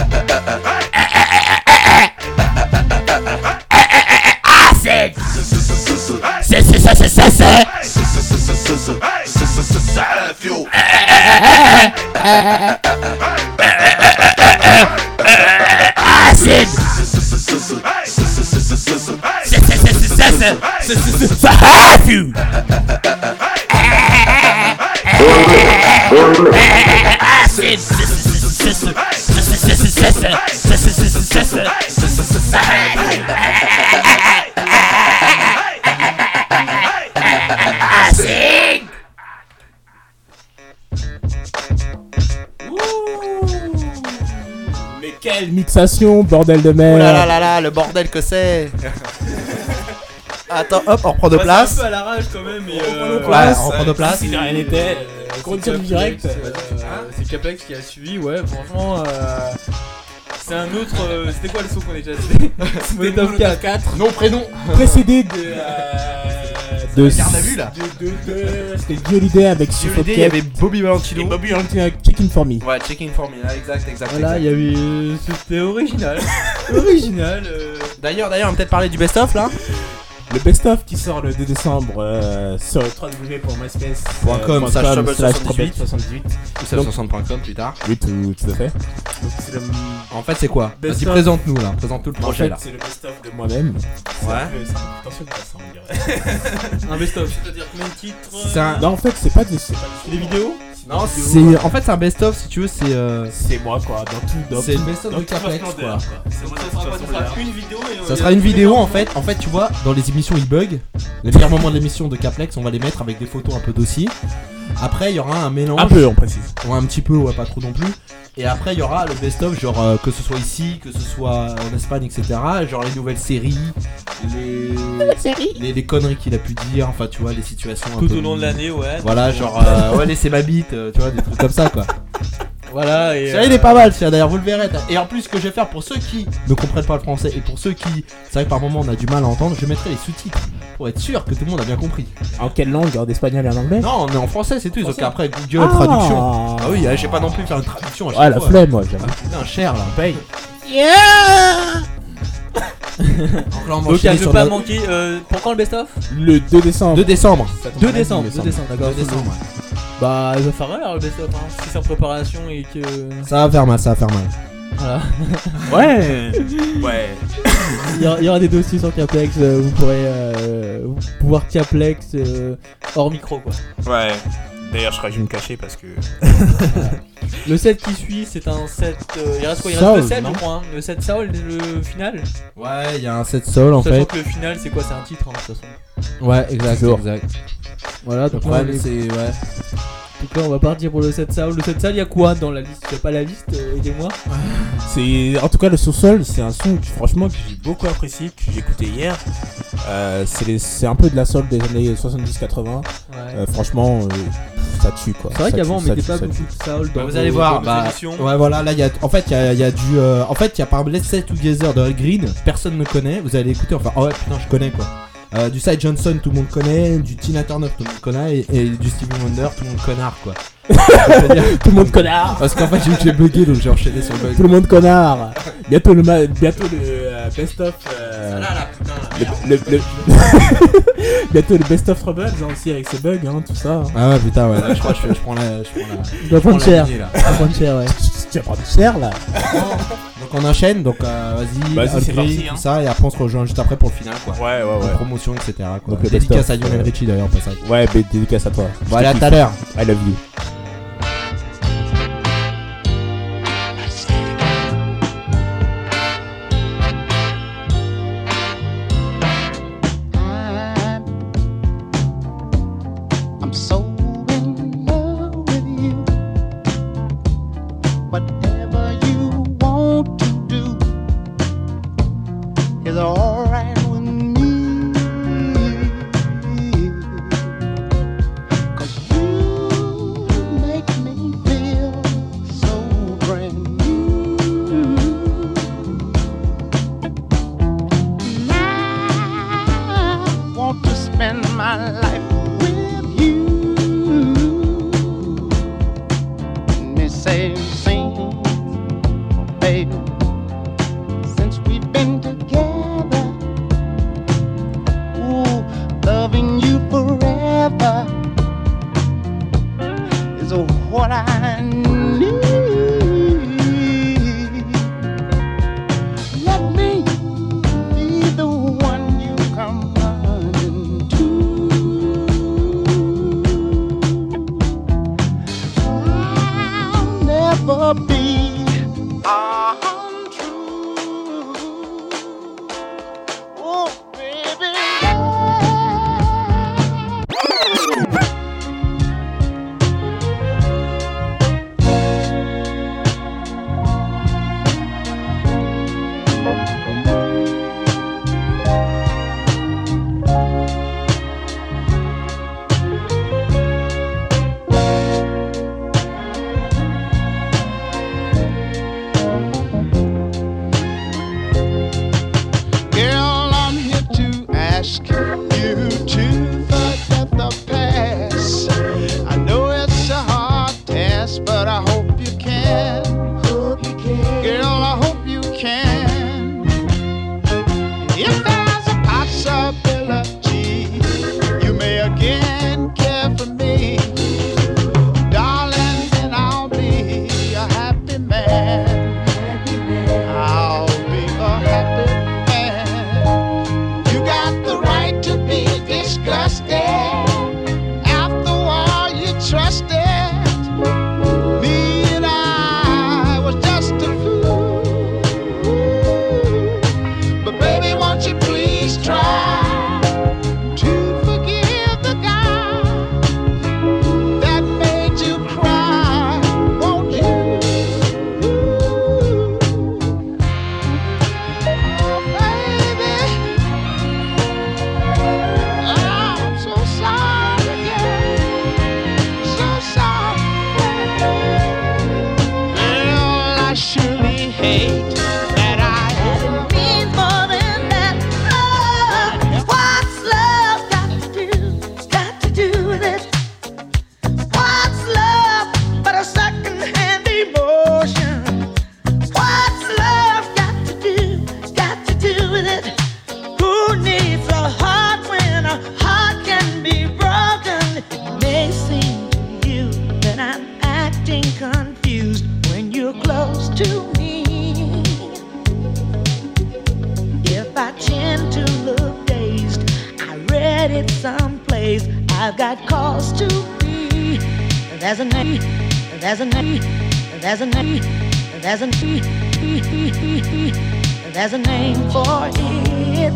Acid. Acid. Ça have you. Acid. Mais quelle mixation, bordel de merde. Oh là là là là, le bordel que c'est. Attends, hop, on reprend de place. C'est un peu à l'arrache quand même. Mais euh, ouais, on reprend de place. Si rien n'était, condition du direct. C'est Caplex qui a suivi, ouais, franchement. Euh, c'est un autre. Euh, c'était quoi le son qu'on a déjà cité? C'était Molotov quatre. Non, prénom. Précédé de. Euh, de garde à vue là. De, de, de, c'était Diolidé avec Diolidé, il y avait Bobby Valentino. Et Bobby Valentino avec Checking For Me. Ouais, Checking For Me, là, exact, exact. Voilà, il y avait. Euh, c'était original. original. Euh... D'ailleurs, d'ailleurs, on va peut-être parler du best-of là. Le best-of qui sort le deux décembre euh, sur le w w w point myspace point com euh, slash trouble soixante-dix-huit ou self soixante point com plus tard. Oui, tout, tout à fait. Donc, c'est le... En fait, c'est quoi? Vas-y, présente-nous là, présente-nous le projet en fait, là. C'est le best-of de moi-même. Ouais. C'est un potentiel de ça, on dirait. Un best-of, c'est-à-dire combien de titres? C'est un... Non, en fait, c'est pas des, c'est pas des vidéos. Non, c'est en fait c'est un best-of si tu veux, c'est euh... c'est moi quoi, dans tout dans c'est le best-of de Caplex quoi. quoi. Ça sera une vidéo et ça sera une vidéo en fait. En fait, tu vois, dans les émissions e-bug, les meilleurs moments de l'émission de Caplex, on va les mettre avec des photos un peu dossiers. Après, il y aura un mélange. Un peu, on précise. Ouais, un petit peu, ouais, pas trop non plus. Et après, il y aura le best-of, genre euh, que ce soit ici, que ce soit en Espagne, et cetera. Genre les nouvelles séries, les, les, les conneries qu'il a pu dire, enfin, tu vois, les situations. un Tout peu au long de l'année, ouais. Voilà, genre, euh, ouais, laissez ma bite, euh, tu vois, des trucs comme ça, quoi. Voilà, et. Ça, il est pas mal, ça, d'ailleurs, vous le verrez. Et en plus, ce que je vais faire pour ceux qui ne comprennent pas le français et pour ceux qui, c'est vrai que par moment on a du mal à entendre, je mettrai les sous-titres pour être sûr que tout le monde a bien compris. En quelle langue? En espagnol et en anglais? Non, on est en français, c'est tout. Donc Français. après, Google Ah. traduction. Ah oui, j'ai pas non plus faire une traduction à chaque Ouais, la fois. flemme, moi, j'avoue. Ah, putain, cher là, on paye. Yeah. Donc là, on va Donc à enchaîner ne sur pas le- manquer. euh, pour quand le best-of? Le deux décembre. deux décembre. deux décembre, deux décembre, d'accord. deux décembre, Bah, il va faire mal alors le best-of, hein, si c'est en préparation et que. Ça va faire mal, ça va faire mal. Voilà. Ouais. Ouais. Il y, aura, il y aura des dossiers sur Caplex, euh, vous pourrez euh, vous pouvoir Caplex euh, hors micro quoi. Ouais. D'ailleurs, je crois que je vais me cacher parce que. Voilà. Le set qui suit, c'est un set. Euh, il reste quoi? Il reste Soul, le set, non je crois. Hein. Le set Soul, le final. Ouais, il y a un set soul en Sachant fait. que le final, c'est quoi? C'est un titre, hein, de toute façon. Ouais, exact, Toujours. exact. Voilà, donc Le là, problème, on est- c'est. Ouais. Donc là, on va partir pour le set Soul. Le set Soul, il y a quoi dans la liste? Il y a pas la liste, euh, aidez-moi. C'est en tout cas le sous-sol, c'est un son que franchement que j'ai beaucoup apprécié, que j'ai écouté hier. Euh, c'est les- c'est un peu de la soul des années soixante-dix quatre-vingts. Ouais. Euh, franchement, euh, ça tue quoi. C'est vrai Ça qu'avant, on tue, ça mettait tue, pas ça beaucoup tue. de Soul dans Bah, vous nos- allez voir, dans nos bah, émissions. ouais voilà, là il y a, en fait il y a, il y a du, euh, en fait il y a par exemple Let's Stay Together de Al Green, personne ne connaît, vous allez écouter, enfin oh ouais putain je connais quoi. Euh, du Cy Johnson tout le monde connaît, du Tina Turner tout le monde connaît et, et du Stevie Wonder tout le monde connard quoi. Je veux dire, Tout le monde connard. Parce qu'en fait j'ai j'ai bugué donc j'ai enchaîné sur le bug. Tout le monde connard. Bientôt le ma- bientôt le euh, best of. euh, Là, là, putain, là, le, le- le- bientôt le best of Troubles hein, aussi avec ses bugs hein, tout ça. hein. Ah ouais putain ouais, là, je crois que je, je prends la, je prends la. Je dois prendre je prends la cher. lignée, là. Je dois prendre cher, ouais. Tu vas prendre cher là. Donc on enchaîne donc euh, vas-y, Vas-y, Al c'est Green, parti, hein. tout ça et après on se rejoint juste après pour le final quoi. Ouais, ouais, En ouais. promotion et cetera quoi. Donc le Dédicace best-of, à Lionel euh, Richie d'ailleurs au passage. Ouais, bah, dédicace à toi. Je Voilà, te tout à kiffe. l'heure. I love you. I'm so in love with you. Whatever you want to do is alright with me. 'Cause you make me feel so brand new. And I want to spend my life with you. Me say, sing, baby, since we've been together. Ooh, loving you forever is what I need. Let me be the one you come running to. got cause to be. There's a name, there's a name, there's a name, there's a name, there's a name for it.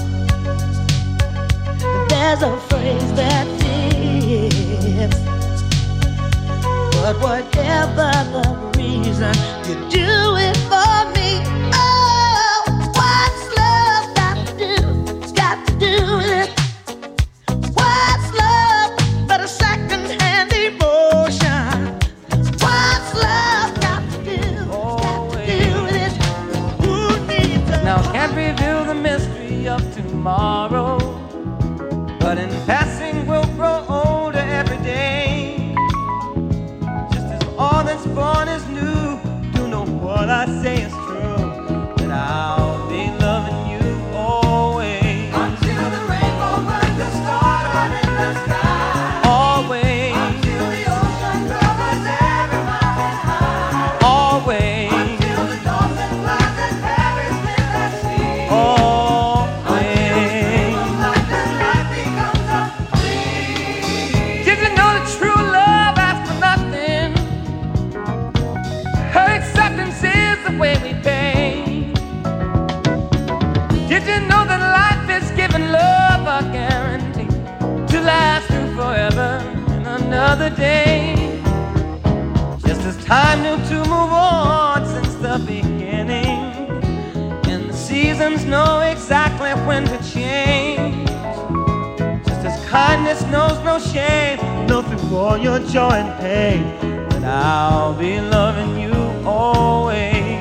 There's a phrase that fits. But whatever the reason, you do it for me. Oh, what's love got to do? It's got to do with it. What's love but a second-hand emotion? What's love got to do? It's got to do with it. Who needs a Now can't reveal the mystery of tomorrow, but in passing we'll grow older every day. Just as all that's born is new, do know what I say is true, that I'll be loving you always. Until the rainbow burns the stars out in the sky. Always. Until the ocean covers every mountain high. Always. Until the dolphin flies and carries me the sea. Always. Did you know that true love asks for nothing? Her acceptance is the way we pay. Did you know that life is giving love a guarantee to last through forever and another day? Just as time knew to move on since the beginning, and the seasons know exactly when to change. Just as kindness knows no shame, nothing for your joy and pain, but I'll be loving you always.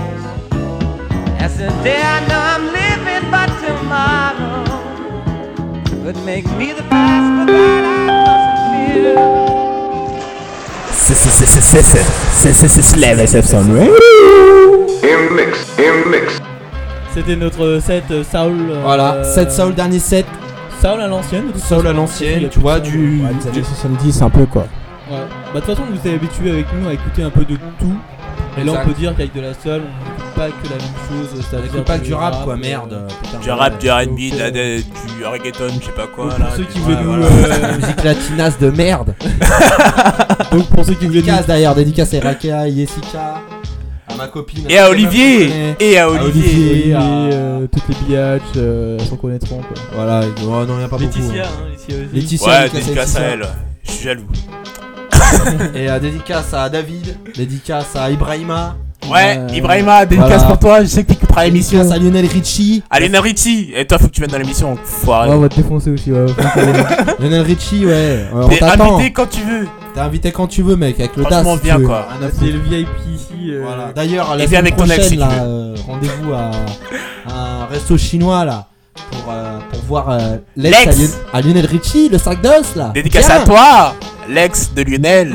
As the day I know I'm living, but tomorrow could make me the past, but that I mustn't fear. C'est c'est c'est c'est c'est c'est c'est c'est c'est Slave S F Sound Radio. In mix, in mix. C'était notre set euh, Soul. euh, Voilà, set Soul, dernier set. Soul à l'ancienne. de toute Soul façon. à l'ancienne, Il y a tu plus vois, de- du- Ouais, des années soixante-dix un peu quoi. Ouais. Bah de toute façon vous êtes habitués avec nous à écouter un peu de tout. Et là Exact. on peut dire qu'avec de la soul on n'écoute pas que la même chose. C'est-à-dire écoute pas que du rap, rap, quoi, euh, merde, putain. Du rap, du R and B, Donc, de la- euh, de- du reggaeton, je sais pas quoi. Donc, là, pour ceux du- qui voulaient ouais, nous, voilà. euh, Musique latinasse de merde. Donc pour ceux qui voulaient Dédicace nous- d'ailleurs, dédicace à Rakia, à Jessica, à ma copine. Et à Olivier. Et à Olivier. Et à- euh, toutes les biatchs euh, s'en connaîtront quoi. Voilà, oh non, y a pas beaucoup. Laetitia, hein. hein, Laetitia aussi. Laetitia, Ouais, dédicace dédicace à Laetitia. elle. Je suis jaloux. Et euh, dédicace à David, dédicace à Ibrahima. Ouais, Euh, Ibrahima, dédicace voilà. pour toi. Je sais que t'écouteras l'émission. Dédicace à Lionel Richie. À Lionel Richie. Et toi, faut que tu viennes dans l'émission. Foiré. Ouais, on va te défoncer aussi. Ouais, faut que t'ailles. Lionel Richie, ouais. euh, on T'es t'attend. invité quand tu veux. T'es invité quand tu veux, mec, avec le D A S. Franchement, si tu viens, veux. quoi. Rien à C'est foutre. le V I P ici. euh, Voilà. D'ailleurs, la Et viens semaine avec ton ex, prochaine, si tu là, veux. euh, rendez-vous à, à un resto chinois là pour, euh, pour voir euh, l'ex L'ex. à, Lion- à Lionel Richie, le sac d'os là. Dédicace Tiens. à toi, l'ex de Lionel.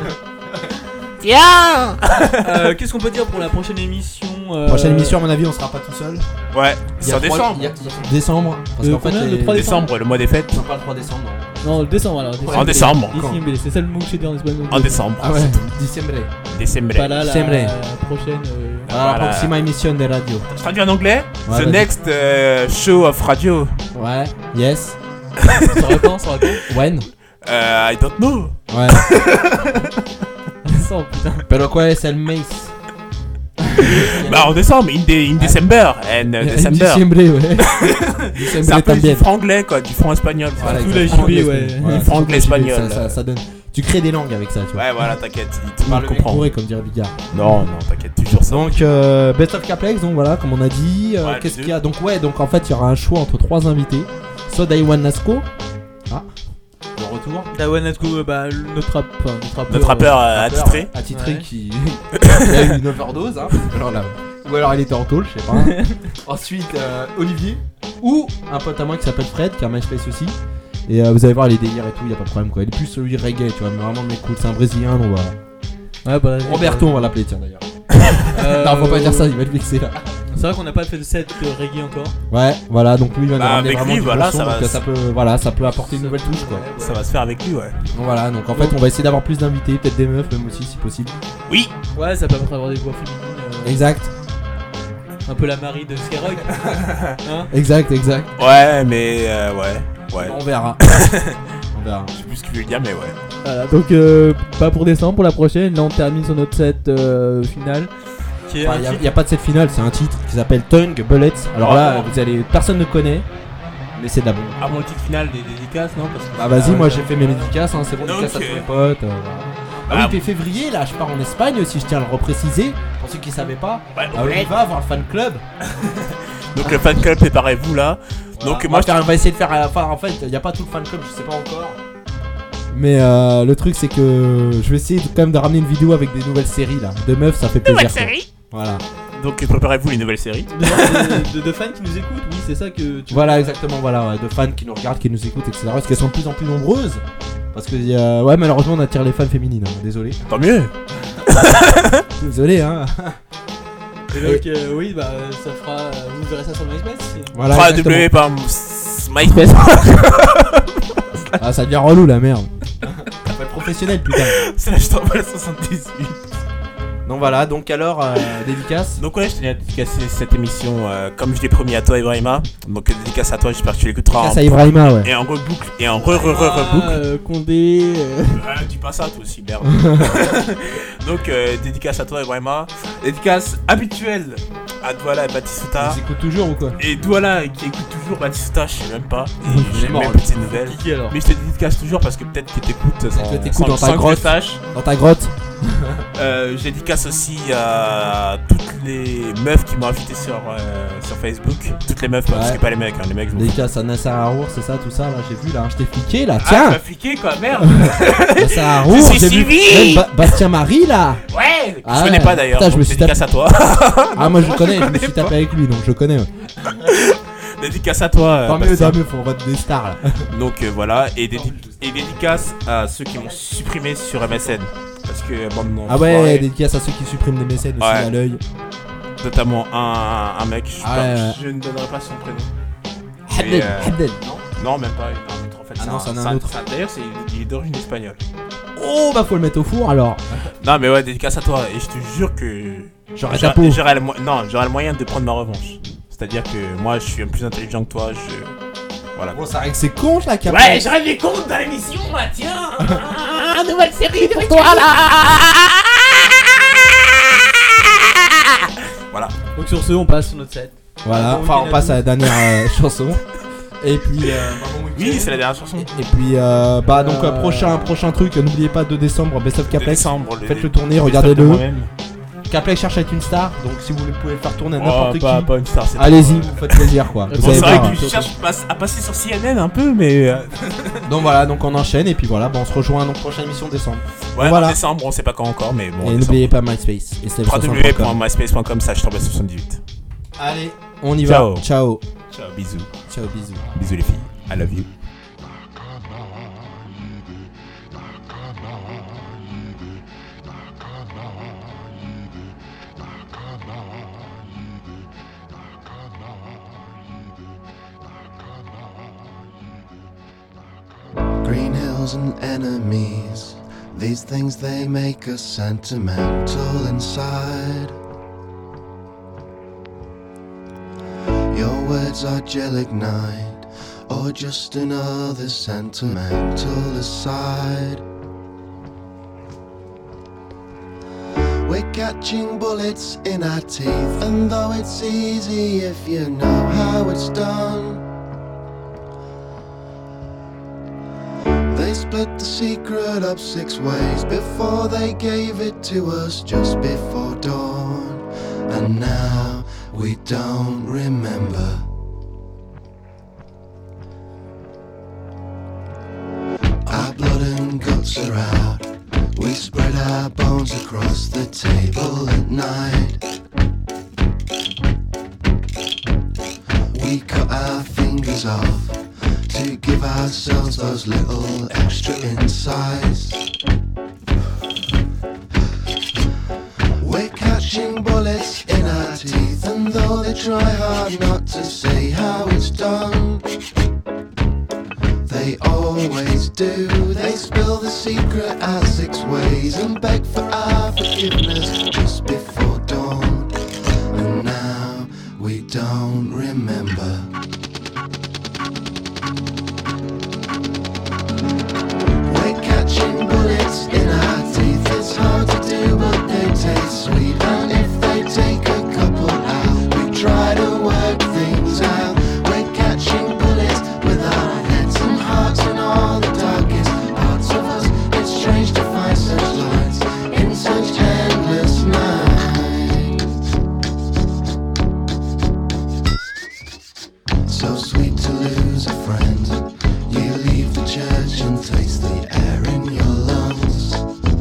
Tiens. Euh, Qu'est-ce qu'on peut dire pour la prochaine émission euh, Prochaine émission, à mon avis, on sera pas tout seul. Ouais, Il y c'est a en trois- décembre. il y a- il y a- Décembre. Parce Le qu'en fait, combien, le les- trois décembre Décembre, le mois des fêtes. Non, pas le trois décembre, non. Non, le décembre alors. En décembre. Décembre, c'est ça le mot que j'ai dit en espagnol. En décembre. Ah ouais, décembre. Décembre. Pas là, la, Décembre. la prochaine. euh, Voilà, la Voilà. prochaine émission de radio. Je traduis en anglais. Ouais, The vas-y. next euh, show of radio. Ouais, yes. Ça sera quand Ça sera quand When? Euh, I don't know. Ouais. Ça, putain. Pero quoi es el mes? Bah en décembre, in, de, in December. And uh, December. Décembre, ouais. C'est un Décembre peu du también. franglais quoi, du franc espagnol. Voilà, Surtout exactement. la J B, ouais. Voilà, Du franglais surtout la J B, espagnol. Ça, ça, ça donne. Tu crées des langues avec ça, tu vois. Ouais, voilà, t'inquiète. Tout Tu le parles monde le comprend. bourré, comme dirait Bigard. Non, non, t'inquiète, toujours ça. Donc, euh, Best of Caplex, donc voilà, comme on a dit. euh, Ouais, Qu'est-ce les qu'il y a? Donc, ouais, donc en fait, il y aura un choix entre trois invités. soit Daiwan Nasco. Ah, le retour. Daiwan Nasco, bah, notre, rap, enfin, notre rappeur. Notre rappeur euh, euh, attitré. Attitré Ouais. qui... qui a eu une overdose. Hein. Alors là, ou alors il était en tôle, je sais pas. Ensuite, euh, Olivier. Ou un pote à moi qui s'appelle Fred, qui a MySpace aussi. Et euh, vous allez voir les délires et tout, y a pas de problème quoi. Il est plus celui reggae, tu vois, mais vraiment le mec cool. C'est un Brésilien, donc voilà. Ouais, bah, Roberto, on va l'appeler, tiens d'ailleurs. Euh, Non, faut pas dire ça, il va être vexé là. C'est vrai qu'on n'a pas fait de set de reggae encore. Ouais, voilà, donc lui il va nous Bah, ramener avec vraiment lui, du voilà, bon son, ça va- donc, euh, ça peut, voilà, ça peut apporter une nouvelle touche quoi. Ça va se faire avec lui, ouais. Donc voilà, donc en fait on va essayer d'avoir plus d'invités, peut-être des meufs même aussi si possible. Oui. Ouais, ça permettra d'avoir des voix féminines. euh, Exact. Un peu la Marie de Skyrock. Hein Exact, exact. Ouais, mais euh, ouais. Ouais. On verra. On On verra. Je sais plus ce qu'il veut dire, mais ouais. Voilà, donc euh, pas pour décembre, pour la prochaine. Là, on termine sur notre set euh, final. Il n'y a, a pas de set final, c'est un titre qui s'appelle Tongue Bullets. Alors oh, là, non. vous allez, personne ne connaît, mais c'est de la bombe. Avant le titre final des dédicaces, non parce que Bah vas-y, ah, moi ouais. j'ai fait mes dédicaces, hein, c'est bon, Donc, dédicaces à tous euh, mes potes. Euh, voilà. Ah bah, oui, puis février, là, je pars en Espagne aussi, je tiens à le repréciser, pour ceux qui ne savaient pas. Ouais, ah, ouais. on y va voir le fan club. Donc le fan club, préparez-vous là. Voilà. Donc on, moi, va faire, on va essayer de faire à la fin, en fait, il n'y a pas tout le fan club, je sais pas encore. Mais euh, le truc c'est que je vais essayer de, quand même de ramener une vidéo avec des nouvelles séries là. De meufs, ça fait plaisir. Nouvelles quoi. séries. Voilà. Donc préparez-vous les nouvelles séries. De, de, de fans qui nous écoutent, oui, c'est ça que tu Voilà, exactement, voilà, ouais, de fans qui nous regardent, qui nous écoutent, et cetera. Parce qu'elles sont de plus en plus nombreuses. Parce que, euh, ouais, malheureusement, on attire les fans féminines, hein, désolé. Tant mieux. Désolé, hein. Et donc, euh, oui, bah ça fera. Vous verrez ça sur MySpace. Voilà. w par MySpace. Ah, ça devient relou la merde. Ça peut être professionnel, putain. C'est là, je t'envoie la soixante-dix-huit. Donc voilà, donc alors, euh, dédicace. Donc ouais, je tenais à dédicacer cette émission euh, comme je l'ai promis à toi, Ibrahima. Donc euh, dédicace à toi, j'espère que tu l'écouteras. Dédicace en à Ibrahima, ouais. Et en reboucle, et en re re re Ah, reboucle. euh, Condé. Euh... Ah, dis pas ça, toi aussi, merde. Donc euh, dédicace à toi, Ibrahima. Dédicace habituelle à Douala et Batistuta. Ils écoutent toujours ou quoi? Et Douala qui écoute toujours Batistuta, je sais même pas. Et j'ai mort, même lui. petite nouvelle. Kiki, alors. Mais je te dédicace toujours parce que peut-être qu'il t'écoute sans, Que t'écoutes sans, dans ta sans que je grotte. sache. Dans ta grotte. Euh, je dédicace aussi à toutes les meufs qui m'ont invité sur, euh, sur Facebook. Toutes les meufs, Ouais. parce que pas les mecs, hein, les mecs je m'en fous. Dédicace à Nasser Harour, c'est ça, tout ça, là, j'ai vu, là, je t'ai fliqué, là, Ah, tiens. tu m'as fliqué quoi, merde. Nasser Harour, Je suis j'ai vu civil. même Ba- Bastien Marie, là. Ouais, que Ah je connais ouais. pas d'ailleurs. Putain, je donc me suis dédicace tapé- à toi. Ah, moi je Moi, connais, je me connais suis pas. tapé avec lui, donc je connais. Ouais. Dédicace à toi. euh, Tant mieux, Bastien. tant mieux, faut on va des stars, là. Donc euh, voilà, et, dédi- et dédicace à ceux qui m'ont supprimé sur M S N. Parce que bande Ah ouais, d'enfoirés. dédicace à ceux qui suppriment des mécènes aussi Ouais. à l'œil. Notamment un, un mec, je, Ah ouais, ouais. je ne donnerai pas son prénom. Haddel, Et, euh, Haddel. Non, même pas, un autre en fait. Ah c'est non, c'est un autre. c'est D'ailleurs, c'est, il est d'origine espagnole. Oh, bah faut le mettre au four alors. Non, mais ouais, dédicace à toi, et je te jure que. J'aurai j'aurai- ta peau. j'aurai le mo- Non, j'aurai le moyen de prendre ma revanche. C'est-à-dire que moi, je suis plus intelligent que toi, je. Voilà. Bon, ça règle ses comptes là, Captain. Ouais, j'aurai des comptes dans l'émission là, tiens. Ah, nouvelle série pour toi là. Voilà. Donc sur ce, on passe sur notre set. Voilà, Bon enfin week-end on à passe tous. à la dernière euh, chanson. Et puis euh, Oui, c'est la dernière chanson. Et puis euh, bah donc euh, Euh, prochain prochain truc, euh, n'oubliez pas deux décembre Best of Caplex. décembre, le- Faites le tourner, le best of de regardez-le. moi-même. Caplex cherche à être une star, donc si vous voulez, pouvez le faire tourner à Oh, n'importe pas- qui. pas une star, c'est Allez-y, pas- vous faites plaisir quoi. Bon, Vous Bon, allez c'est vrai voir. que je cherche pas- à passer sur C N N un peu, mais. euh, Donc voilà, donc on enchaîne et puis voilà, bah, on se rejoint donc prochaine émission de décembre. Ouais, voilà. en décembre, on sait pas quand encore, mais bon. Et n'oubliez pas MySpace et slave soixante w w w point point com. myspace point com slash soixante-dix-huit. Allez, on y va. Ciao. Ciao. Ciao, bisous. Ciao, bisous. Bisous les filles. I love you. Green hills and enemies, these things they make us sentimental inside. Your words are gelignite, or just another sentimental aside. We're catching bullets in our teeth, and though it's easy if you know how it's done, they split the secret up six ways before they gave it to us just before dawn. And now we don't remember. Our blood and guts are out. We spread our bones across the table at night. We cut our fingers off to give ourselves those little extra insights. We're catching bullets in our teeth, and though they try hard not to say how it's done, they always do. They spill the secret out six ways and beg for our forgiveness just before dawn. And now we don't remember. so sweet to lose a friend. You leave the church and taste the air in your lungs.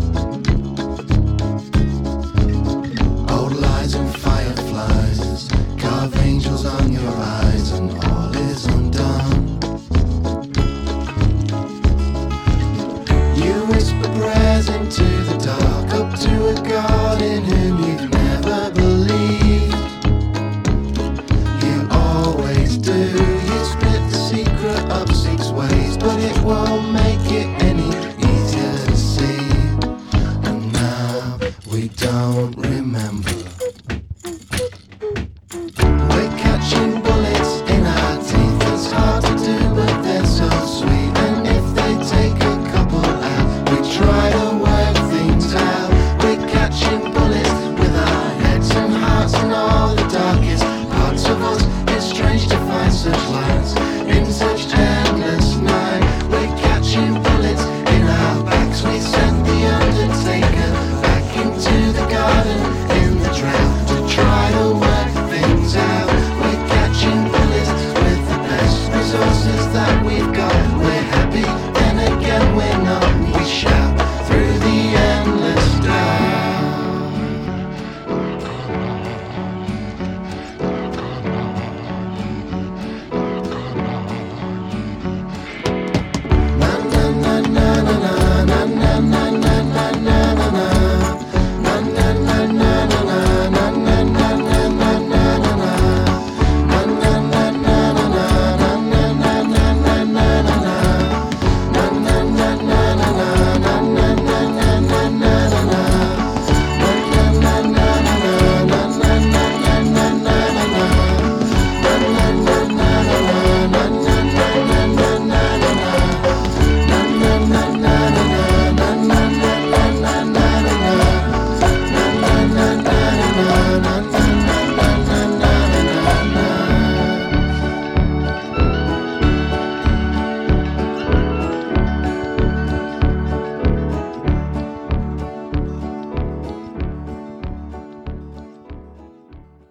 Old lies and fireflies carve angels on your eyes, and all is undone.